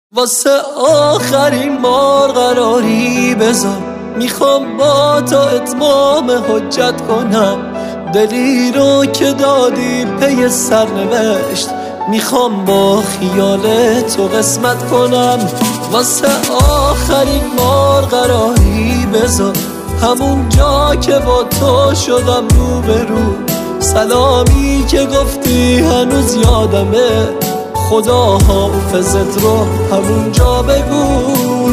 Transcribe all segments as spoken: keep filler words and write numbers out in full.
واسه آخرین بار قراری بذار، میخوام با تو اتمام حجت کنم. دلی رو که دادی پی سرنوشت، میخوام با خیال تو قسمت کنم. واسه آخرین بار قراری بذار، همون جا که با تو شدم روبرو. سلامی که گفتی هنوز یادمه، خدا حافظت رو همون جا بگو.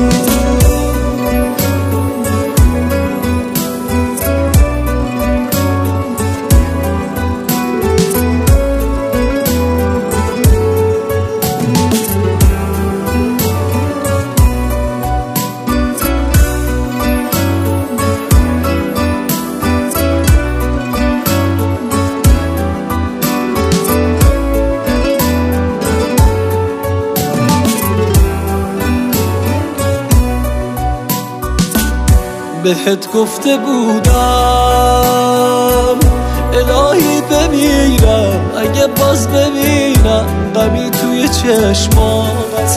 بهت گفته بودم الهی بمیرم اگه باز ببینم غمی توی چشمات.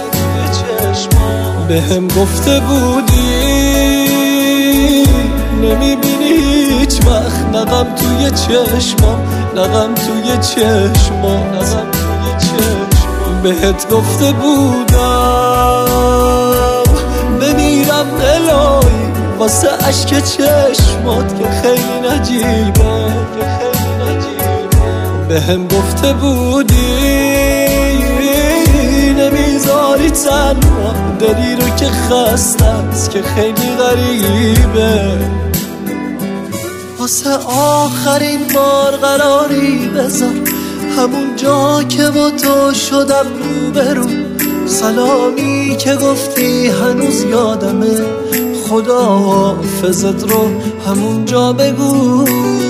بهم گفته بودی نمیبینی هیچ وقت نغم توی چشمام، نغم توی چشمام، نغم توی چشمام. بهت گفته بودم بمیرم الهی واسه عشق چشمات که خیلی نجیبه، که خیلی نجیبه. بهم گفته بودی نمیذاری تنها دلی رو که خسته است، که خیلی غریبه. واسه آخرین بار قراری بذار، همون جا که با تو شدم روبرو. سلامی که گفتی هنوز یادمه، خدا حافظت رو همون جا بگو.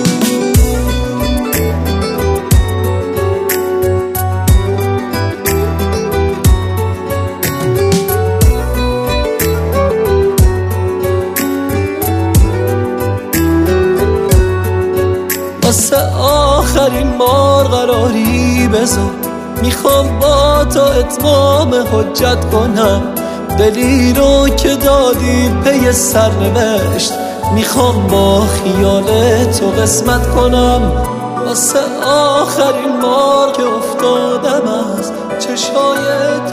واسه آخرین بار قراری بذار، میخوام با تو اتمام حجت کنم. دلی رو که دادی پی سرنوشت، میخوام با خیال تو قسمت کنم. واسه آخرین بار که افتادم از چشای